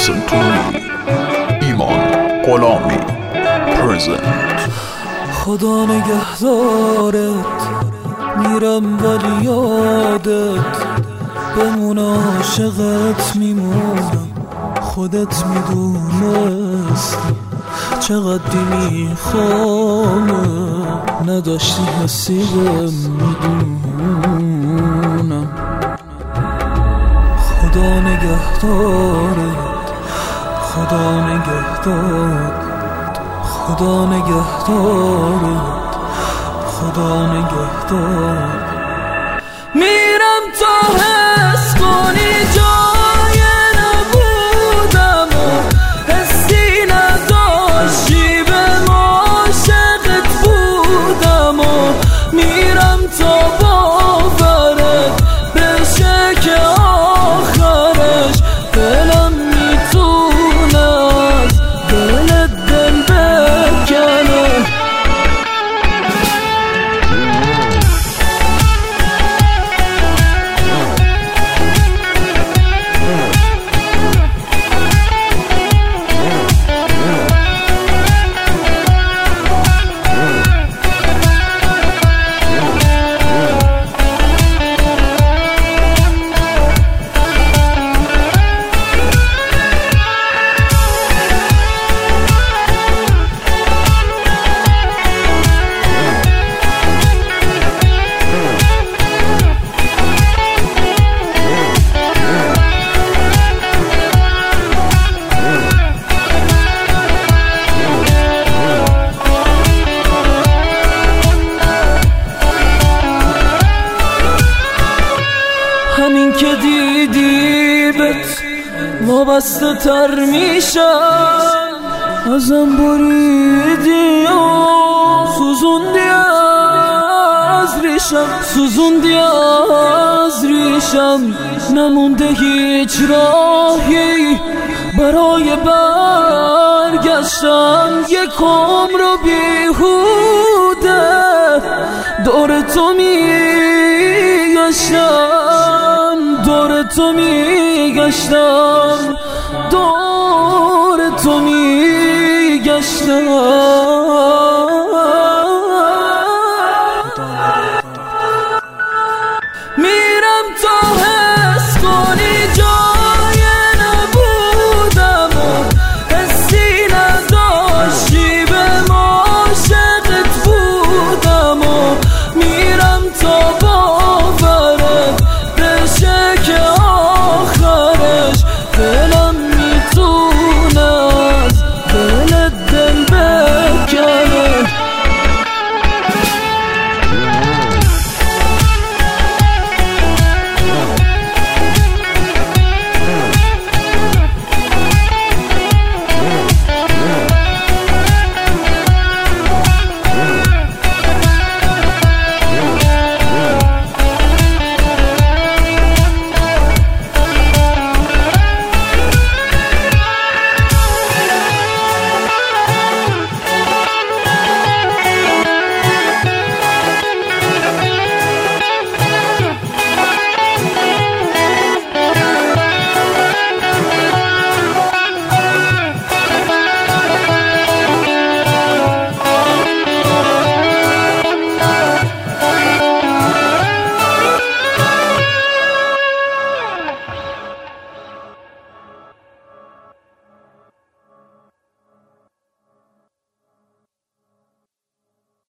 Listen to me. ایمان غلامی present. خدا نگهدارت، میرم ولی یادت بمون، عاشقت میمونم. خودت میدونستی چقدر میخوامه، نداشتی حسی میدونم. خدا نگهدارت، خدا نگهدارت، خدا نگهدارت، خدا نگهدارت. میرم تا حس کنی جای نبودم و حسی نداشتی به عاشقت بودم و میرم تا باورت بشه که آخرش دلم میتونه از دلت دل بکنه. همین که دیدی بهت وابسته تر میشم، ازم بریدی و سوزوندی از ریشم، سوزوندی از ریشم. نمونده هیچ راهی برای برگشتن، یک عمر رو بیهوده دور تو میگشتم، دور تو میگشتم، دور تو میگشتم.